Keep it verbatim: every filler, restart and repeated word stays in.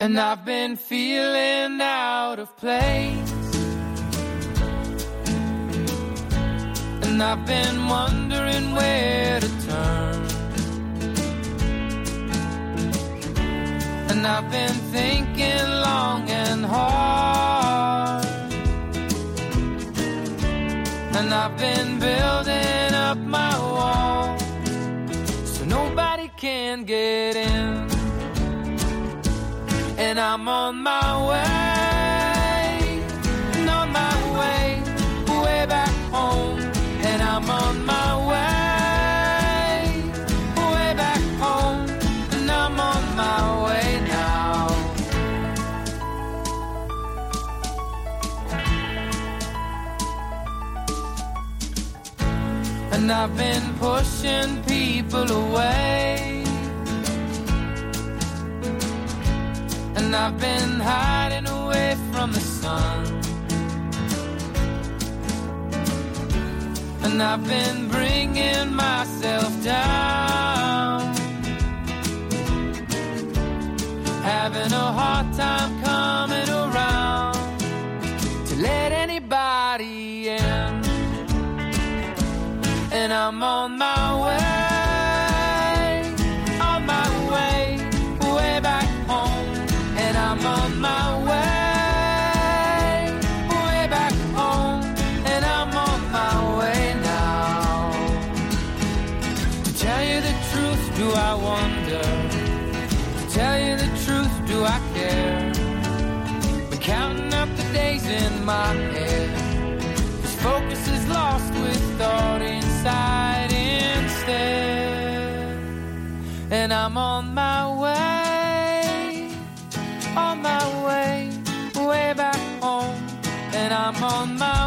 And I've been feeling out of place, and I've been wondering where to turn, and I've been thinking long and hard, and I've been building up my wall so nobody can get in. And I'm on my way, and on my way, way back home. And I'm on my way, way back home. And I'm on my way now. And I've been pushing people away, and I've been hiding away from the sun, and I've been bringing myself down, having a hard time coming around to let anybody in. And I'm on my way, on my way, way back home. And I'm on my way, way back home. And I'm on my way now. To tell you the truth, do I wonder? To tell you the truth, do I care? Been counting up the days in my head, 'cause focus is lost with thought inside instead. And I'm on my way, on my way, way back home. And I'm on my